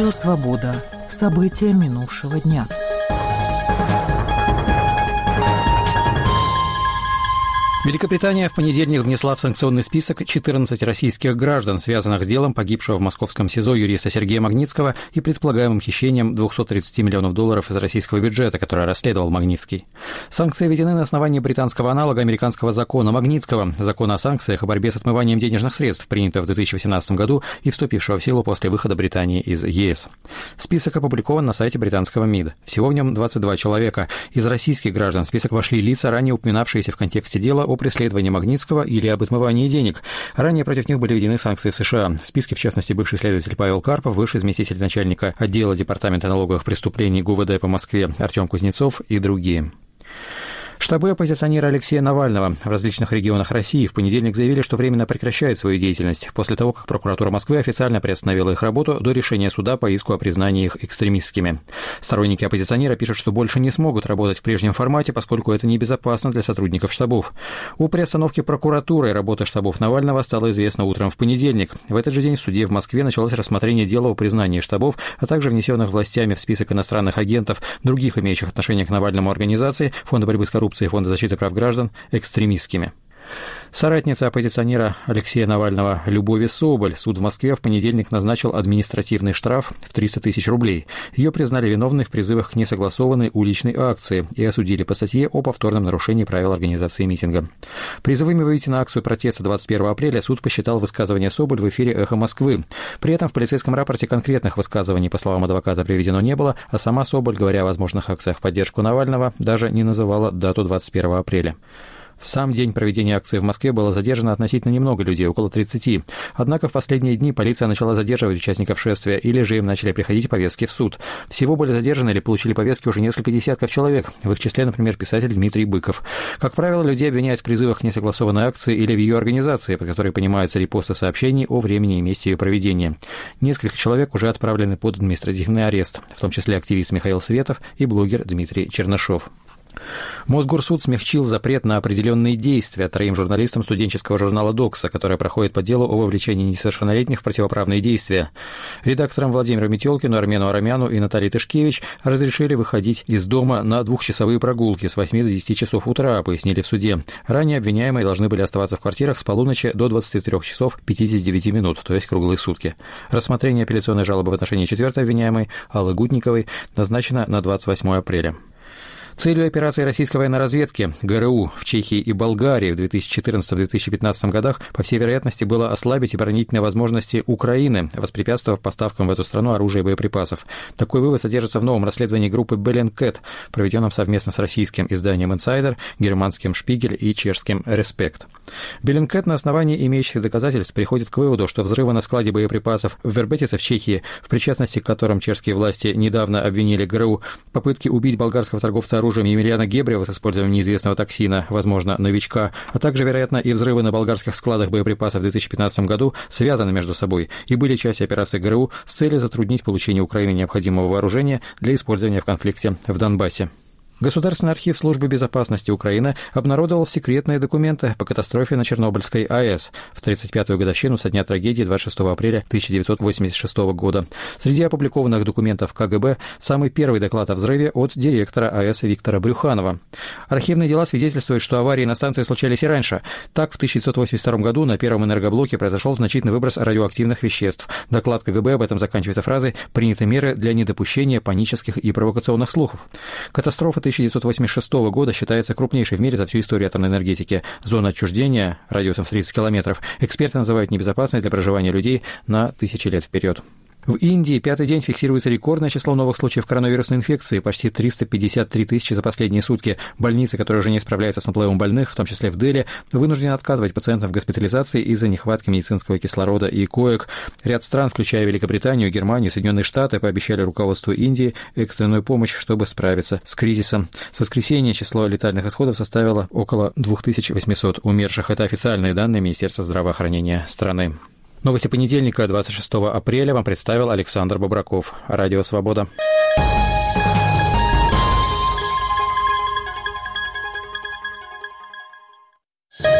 Радио «Свобода». События минувшего дня. Великобритания в понедельник внесла в санкционный список 14 российских граждан, связанных с делом погибшего в московском СИЗО юриста Сергея Магнитского и предполагаемым хищением $230 миллионов из российского бюджета, которое расследовал Магнитский. Санкции введены на основании британского аналога американского закона Магнитского, закона о санкциях и борьбе с отмыванием денежных средств, принятого в 2018 году и вступившего в силу после выхода Британии из ЕС. Список опубликован на сайте британского МИД. Всего в нем 22 человека. Из российских граждан в список вошли лица, ранее упоминавшиеся в контексте дела о преследовании Магнитского или об отмывании денег. Ранее против них были введены санкции в США. В списке, в частности, бывший следователь Павел Карпов, бывший заместитель начальника отдела Департамента налоговых преступлений ГУВД по Москве Артем Кузнецов и другие. Штабы оппозиционера Алексея Навального в различных регионах России в понедельник заявили, что временно прекращают свою деятельность после того, как прокуратура Москвы официально приостановила их работу до решения суда по иску о признании их экстремистскими. Сторонники оппозиционера пишут, что больше не смогут работать в прежнем формате, поскольку это небезопасно для сотрудников штабов. О приостановке прокуратуры работы штабов Навального стало известно утром в понедельник. В этот же день в суде в Москве началось рассмотрение дела о признании штабов, а также внесенных властями в список иностранных агентов, других имеющих отношение к Навальному организации, Фонда борьбы с коррупцией и Фонда защиты прав граждан, экстремистскими. Соратница оппозиционера Алексея Навального Любови Соболь суд в Москве в понедельник назначил административный штраф в 300 тысяч рублей. Ее признали виновной в призывах к несогласованной уличной акции и осудили по статье о повторном нарушении правил организации митинга. Призывами выйти на акцию протеста 21 апреля суд посчитал высказывание Соболь в эфире «Эхо Москвы». При этом в полицейском рапорте конкретных высказываний, по словам адвоката, приведено не было, а сама Соболь, говоря о возможных акциях в поддержку Навального, даже не называла дату 21 апреля. В сам день проведения акции в Москве было задержано относительно немного людей, около 30. Однако в последние дни полиция начала задерживать участников шествия, или же им начали приходить повестки в суд. Всего были задержаны или получили повестки уже несколько десятков человек, в их числе, например, писатель Дмитрий Быков. Как правило, людей обвиняют в призывах к несогласованной акции или в ее организации, под которой понимаются репосты сообщений о времени и месте ее проведения. Несколько человек уже отправлены под административный арест, в том числе активист Михаил Светов и блогер Дмитрий Чернышов. Мосгорсуд смягчил запрет на определенные действия 3 журналистам студенческого журнала «Докса», которое проходит по делу о вовлечении несовершеннолетних в противоправные действия. Редакторам Владимиру Метелкину, Армену Арамяну и Наталье Тышкевич разрешили выходить из дома на 2-часовые прогулки с 8 до 10 часов утра, пояснили в суде. Ранее обвиняемые должны были оставаться в квартирах с полуночи до 23 часов 59 минут, то есть круглые сутки. Рассмотрение апелляционной жалобы в отношении 4-й обвиняемой Аллы Гутниковой назначено на 28 апреля. Целью операции российской военной разведки ГРУ в Чехии и Болгарии в 2014-2015 годах, по всей вероятности, было ослабить оборонительные возможности Украины, воспрепятствовав поставкам в эту страну оружия и боеприпасов. Такой вывод содержится в новом расследовании группы Bellingcat, проведенном совместно с российским изданием «Инсайдер», германским «Шпигель» и чешским «Респект». Bellingcat на основании имеющихся доказательств приходит к выводу, что взрывы на складе боеприпасов в Вербетице в Чехии, в причастности к которым чешские власти недавно обвинили ГРУ, попытки убить болгарского торговца оружием Емельяна Гебрева с использованием неизвестного токсина, возможно, новичка, а также, вероятно, и взрывы на болгарских складах боеприпасов в 2015 году связаны между собой и были частью операции ГРУ с целью затруднить получение Украины необходимого вооружения для использования в конфликте в Донбассе. Государственный архив Службы безопасности Украины обнародовал секретные документы по катастрофе на Чернобыльской АЭС в 35-ю годовщину со дня трагедии 26 апреля 1986 года. Среди опубликованных документов КГБ самый первый доклад о взрыве от директора АЭС Виктора Брюханова. Архивные дела свидетельствуют, что аварии на станции случались и раньше. Так, в 1982 году на первом энергоблоке произошел значительный выброс радиоактивных веществ. Доклад КГБ об этом заканчивается фразой «Приняты меры для недопущения панических и провокационных слухов». Катастрофа 1986 года считается крупнейшей в мире за всю историю атомной энергетики. Зона отчуждения радиусом в 30 километров эксперты называют небезопасной для проживания людей на 1000 лет вперед. В Индии 5-й день фиксируется рекордное число новых случаев коронавирусной инфекции, почти 353 тысячи за последние сутки. Больницы, которые уже не справляются с наплывом больных, в том числе в Дели, вынуждены отказывать пациентам в госпитализации из-за нехватки медицинского кислорода и коек. Ряд стран, включая Великобританию, Германию, Соединенные Штаты, пообещали руководству Индии экстренную помощь, чтобы справиться с кризисом. С воскресенья число летальных исходов составило около 2800 умерших. Это официальные данные Министерства здравоохранения страны. Новости понедельника, 26 апреля, вам представил Александр Бобраков. Радио «Свобода».